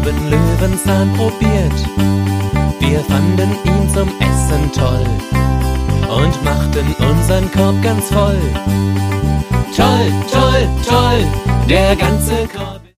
haben Löwenzahn probiert. Wir fanden ihn zum Essen toll und machten unseren Korb ganz voll. Toll, toll, toll, der ganze Korb.